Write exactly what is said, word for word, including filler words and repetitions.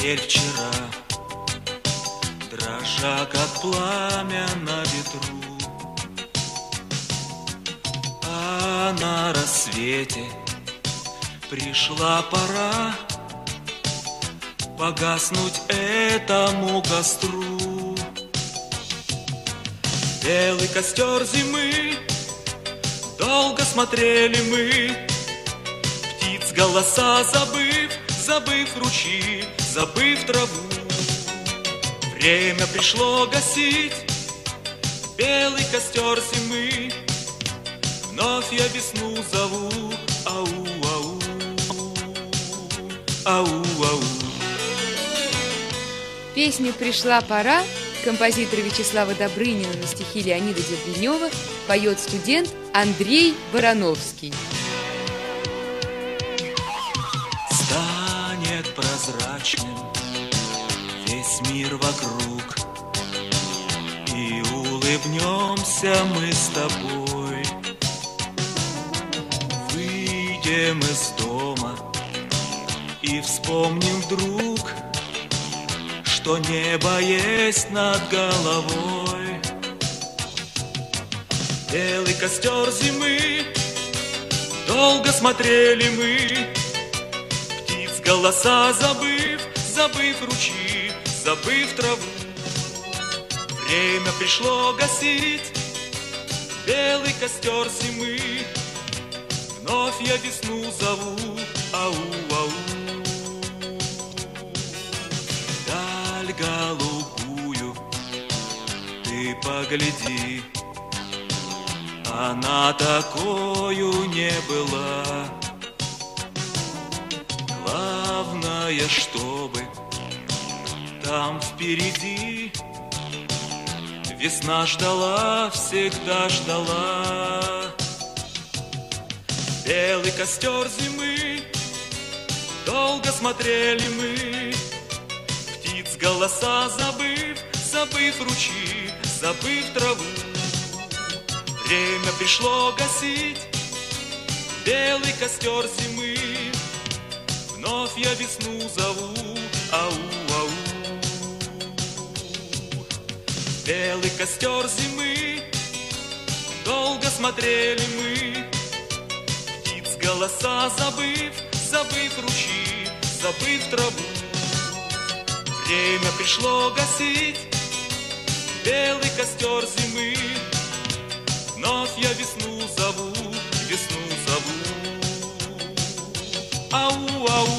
теперь вчера, дрожа, как пламя на ветру. А на рассвете пришла пора погаснуть этому костру. Белый костер зимы, долго смотрели мы, птиц голоса забыв, забыв ручьи, забыв траву. Время пришло гасить белый костер зимы, вновь я весну зову. Ау-ау, ау-ау. Песню «Пришла пора» композитора Вячеслава Добрынина на стихи Леонида Дербенева поет студент Андрей Барановский. Станет прозрачным весь мир вокруг, и улыбнемся мы с тобой. Выйдем из дома и вспомним вдруг, что небо есть над головой. Белый костер зимы, долго смотрели мы, птиц голоса забыв, забыв ручьи, забыв траву. Время пришло гасить белый костер зимы, вновь я весну зову. Ау-ау. Даль голубую ты погляди, она такою не была. Главное, чтобы там впереди весна ждала, всегда ждала. Белый костер зимы, долго смотрели мы, птиц голоса забыв, забыв ручьи, забыв траву. Время пришло гасить белый костер зимы, вновь я весну зову. Ау-ау. Белый костер зимы, долго смотрели мы, птиц голоса забыв, забыв ручьи, забыв траву. Время пришло гасить белый костер зимы, вновь я весну зову, весну зову. Ау-ау.